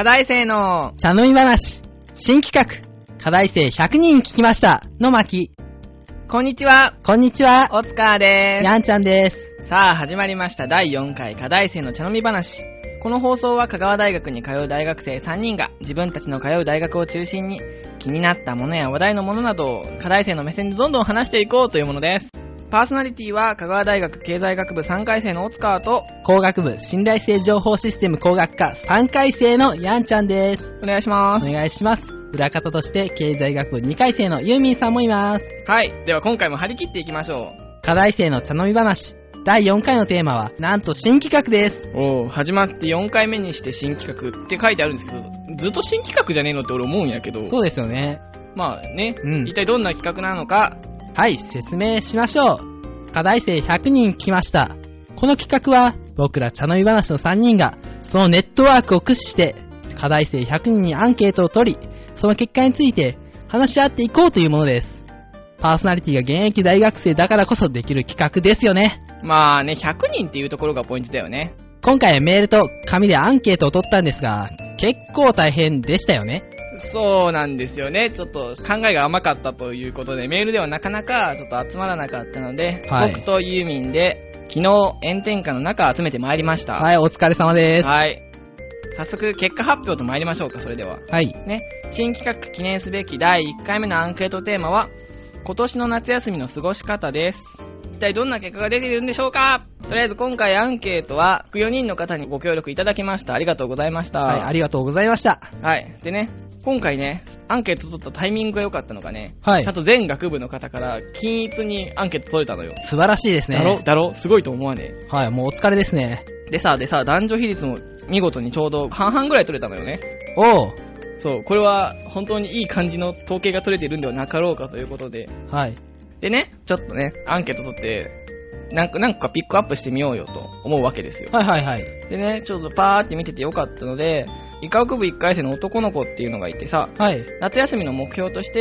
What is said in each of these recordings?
課題生の茶飲み話、新企画、課題生100人聞きましたの巻。 こんにちは。 こんにちは。 おつかーでーす。 やんちゃんです。 さあ始まりました第4回課題生の茶飲み話。この放送は香川大学に通う大学生3人が自分たちの通う大学を中心に気になったものや話題のものなどを課題生の目線でどんどん話していこうというものです。パーソナリティは香川大学経済学部3回生の大塚と工学部信頼性情報システム工学科3回生のやんちゃんです。 お願いします。 お願いします。裏方として経済学部2回生のユーミンさんもいます。 はい。では今回も張り切っていきましょう。課題生の茶飲み話。第4回のテーマは、なんと新企画です。 おー、始まって4回目にして新企画って書いてあるんですけど、ずっと新企画じゃねえのって俺思うんやけど。 そうですよね。 まあね、一体どんな企画なのか。 はい、説明しましょう。課題生100人来ました。この企画は、僕ら茶飲み話の3人が、そのネットワークを駆使して、課題生100人にアンケートを取り、その結果について話し合っていこうというものです。パーソナリティが現役大学生だからこそできる企画ですよね。 まあね、100人っていうところがポイントだよね。 今回はメールと紙でアンケートを取ったんですが、結構大変でしたよね。 そうなんですよね。ちょっと考えが甘かったということで、メールではなかなかちょっと集まらなかったので、はい、僕とユーミンで昨日炎天下の中集めてまいりました。 はい、お疲れ様です。 はい。早速結果発表と参りましょうか。それでは。 はい。 ね、新企画記念すべき第1回目のアンケートテーマは、今年の夏休みの過ごし方です。一体どんな結果が出ているんでしょうか。とりあえず今回アンケートは4人の方にご協力いただきました。ありがとうございました。 はい、ありがとうございました。 はい。でね、今回ね、アンケート取ったタイミングが良かったのがね、 はい。 ちゃんと全学部の方から均一にアンケート取れたのよ。 素晴らしいですね。 だろすごいと思わねえ。はい、もうお疲れですね。 でさ、男女比率も見事にちょうど半々ぐらい取れたのよね。 おう。 そう、これは本当にいい感じの統計が取れているんではなかろうかということで。 はい。 でね、ちょっとね、アンケート取って、何個かピックアップしてみようよと思うわけですよ。 はいはいはい。 でね、ちょっとパーって見ててよかったので、医科学部1回生の男の子っていうのがいてさ、 はい。 夏休みの目標として、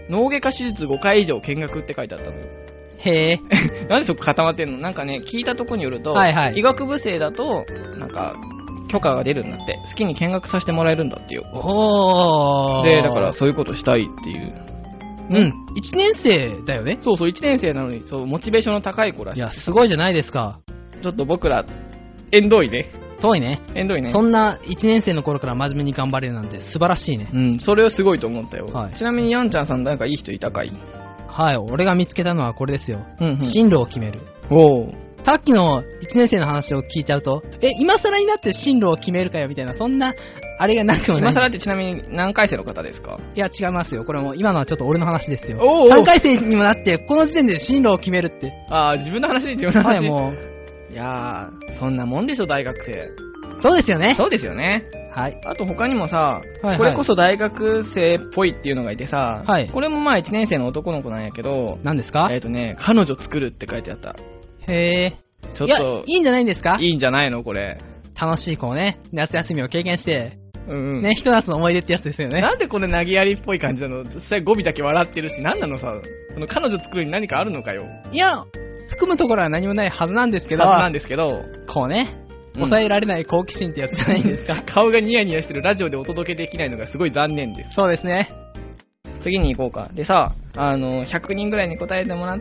脳外科手術5回以上見学って書いてあったのよ。 へぇなんでそこ固まってんの？なんかね、聞いたとこによると、 はいはい、 医学部生だと、なんか、許可が出るんだって。好きに見学させてもらえるんだってよ。 おー。 で、だからそういうことしたいっていう。 うん。1年生だよね。 そう、1年生なのに、そう、モチベーションの高い子らしい。 いや、すごいじゃないですか。 ちょっと僕ら、縁遠いね。 遠いね。 縁遠いね。 そんな1年生の頃から真面目に頑張れるなんて素晴らしいね。 うん、それはすごいと思ったよ。 はい。 ちなみにヤンちゃんさんなんかいい人いたかい？ はい、俺が見つけたのはこれですよ。 うんうん。 進路を決める。 おー。 さっきの1年生の話を聞いちゃうと、今更になって進路を決めるかよみたいな、そんな、あれがなくもない。 今更ってちなみに何回生の方ですか？ いや、違いますよ。これも今のはちょっと俺の話ですよ。 おー。 3回生にもなって、この時点で進路を決めるって。 あー、自分の話。はい、 もう。いやー、そんなもんでしょ、大学生。 そうですよね。 そうですよね。 はい。 あと他にもさ、 はいはい、 これこそ大学生っぽいっていうのがいてさ、 はい。 これもまあ1年生の男の子なんやけど、 何ですか？ 彼女作るって書いてあった。 へー。 ちょっと。 いいんじゃないんですか？ いいんじゃないのこれ。 楽しい子をね、夏休みを経験して、 うんうん。 ね、ひと夏の思い出ってやつですよね。 なんでこれ投げやりっぽい感じなの？実際語尾だけ笑ってるし、なんなのさ、彼女作るに何かあるのかよ。 いや、含むところは何もないはずなんですけど、こうね、抑えられない好奇心ってやつじゃないんですか。 顔がニヤニヤしてるラジオでお届けできないのがすごい残念です。 そうですね。 次に行こうか。でさ、100人ぐらいに答えてもらって、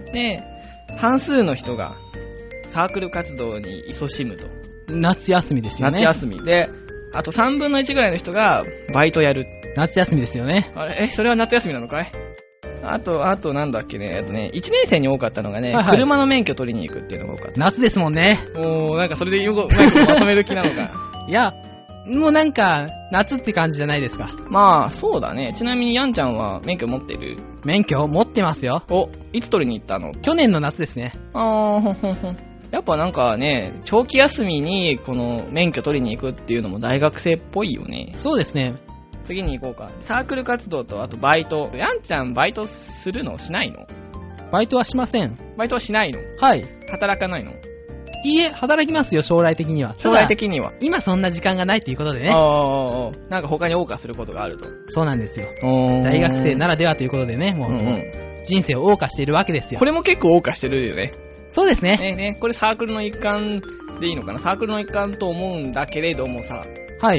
半数の人がサークル活動に勤しむと。 夏休みですよね。 夏休み。で、あと3分の1ぐらいの人がバイトやる。 夏休みですよね。 あれ、それは夏休みなのかい？あとなんだっけね、1年生に多かったのがね、はいはい、車の免許取りに行くっていうのが多かった。 夏ですもんね。 なんかそれでうまくまとめる気なのか。 いや、もうなんか、夏って感じじゃないですか。 まあ、そうだね。ちなみにヤンちゃんは免許持ってる？ 免許持ってますよ。 いつ取りに行ったの？ 去年の夏ですね。 やっぱなんかね、長期休みにこの免許取りに行くっていうのも大学生っぽいよね。 そうですね。 次に行こうか。サークル活動とあとバイト。ヤンちゃんバイトするの？しないの？ バイトはしません。 バイトはしないの？ はい。 働かないの？ いいえ、働きますよ、将来的には。 将来的には。 今そんな時間がないということでね。 なんか他に謳歌することがあると。 そうなんですよ。大学生ならではということでね、もう、人生を謳歌しているわけですよ。 これも結構謳歌してるよね。 そうですね。 これサークルの一環でいいのかな？サークルの一環と思うんだけれどもさ。 はい。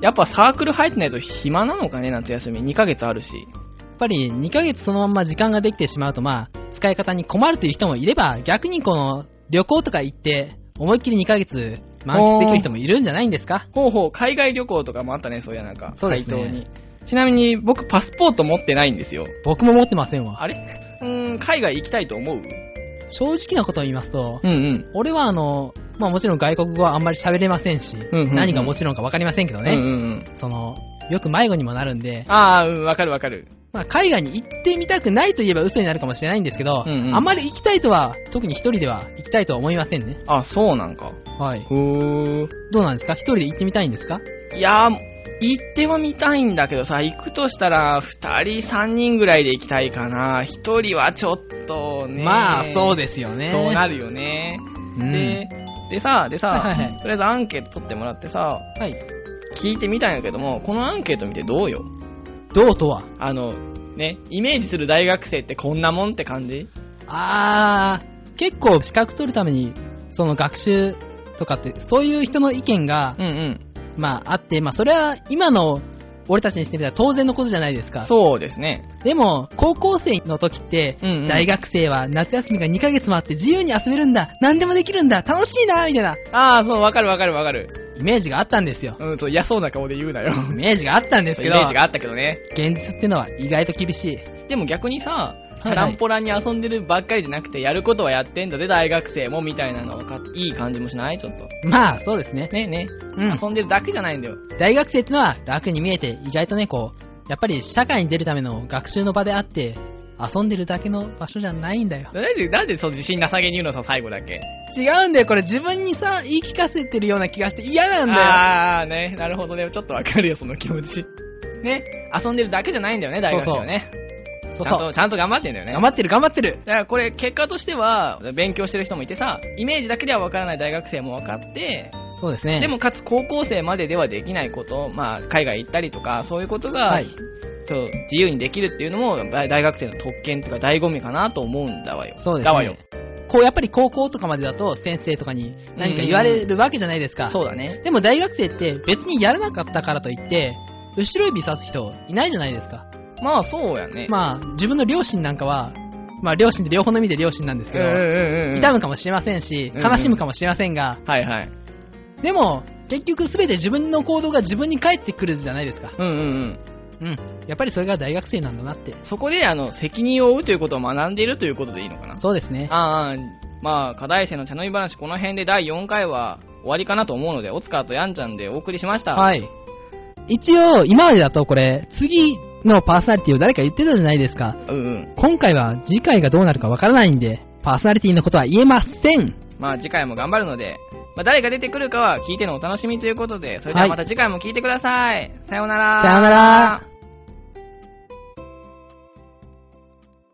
やっぱサークル入ってないと暇なのかね、夏休み。2ヶ月あるし。 やっぱり2ヶ月そのまま時間ができてしまうと、まあ、使い方に困るという人もいれば、逆にこの旅行とか行って、思いっきり2ヶ月満喫できる人もいるんじゃないんですか？ ほうほう、海外旅行とかもあったね、そういやなんか。 そうですね回答に。ちなみに僕パスポート持ってないんですよ。 僕も持ってませんわ。 あれ海外行きたいと思う？ 正直なことを言いますと、 うんうん。 俺はまあもちろん外国語はあんまり喋れませんし、 うんうんうん何がもちろんかわかりませんけどね、 うんうんうん。 よく迷子にもなるんで、 ああ、わかるわかる。 まあ海外に行ってみたくないと言えば嘘になるかもしれないんですけど、 うんうんあんまり行きたいとは、特に一人では行きたいとは思いませんね。 あ、そうなんか。 はい。 ふー。 どうなんですか？一人で行ってみたいんですか？ いやー、行ってはみたいんだけどさ、行くとしたら、2人、3人ぐらいで行きたいかな。1人はちょっとね。 まあ、そうですよね。 そうなるよね。 うん、 でさ、 はいはいはいとりあえずアンケート取ってもらってさ、 はい。 聞いてみたんやけども、このアンケート見てどうよ？ どうとは？ ね、イメージする大学生ってこんなもんって感じ？ 結構資格取るために、その学習とかって、そういう人の意見が、 うんうん。 まああって、まあそれは今の俺たちにしてみたら当然のことじゃないですか。 そうですね。 でも、高校生の時って、 うんうん大学生は夏休みが2ヶ月もあって自由に遊べるんだ、何でもできるんだ、楽しいな、みたいなああ、そう、わかるわかるわかる。 イメージがあったんですよ。 そう、嫌そうな顔で言うなよ。 イメージがあったんですけど、 イメージがあったけどね。 現実ってのは意外と厳しい。 でも逆にさ、チはいャランポランに遊んでるばっかりじゃなくて、やることはやってんだで、大学生もみたいなのがいい感じもしない？ちょっと。 まあ、そうですね。 ね、 うん。 遊んでるだけじゃないんだよ。 大学生ってのは楽に見えて、意外とね、やっぱり社会に出るための学習の場であって、遊んでるだけの場所じゃないんだよ。 なんでそう自信なさげに言うのさ、最後だけ。 違うんだよ、これ自分にさ、言い聞かせてるような気がして嫌なんだよ。 あーね、なるほどね。ちょっとわかるよ、その気持ち。ね、遊んでるだけじゃないんだよね、大学生はね。 そうそう。 ちゃんと頑張ってんだよね。 頑張ってる。 だからこれ結果としては、勉強してる人もいてさ、イメージだけではわからない大学生も分かって、 そうですね。 でもかつ高校生までではできないこと、まあ海外行ったりとか、そういうことが、 はい自由にできるっていうのも大学生の特権っていうか醍醐味かなと思うんだわよ。 そうですね。 だわよ。 やっぱり高校とかまでだと先生とかに何か言われるわけじゃないですか。 そうだね。 でも大学生って別にやらなかったからといって、後ろ指さす人いないじゃないですか。 まあそうやね。 まあ自分の両親なんかは、まあ両親って両方の意味で両親なんですけど、痛むかもしれませんし、悲しむかもしれませんが、 はいはい。 でも結局全て自分の行動が自分に返ってくるじゃないですか。やっぱりそれが大学生なんだなって。 そこで責任を負うということを学んでいるということでいいのかな。 そうですね。 まあ課題生の茶飲み話、この辺で第4回は終わりかなと思うので、オツカーとヤンちゃんでお送りしました。 はい。一応今までだとこれ次のパーソナリティを誰か言ってたじゃないですか。今回は次回がどうなるかわからないんで、パーソナリティのことは言えません。 まあ次回も頑張るので、まあ、誰が出てくるかは聞いてのお楽しみということで、それではまた次回も聞いてください。さようなら。 さようなら。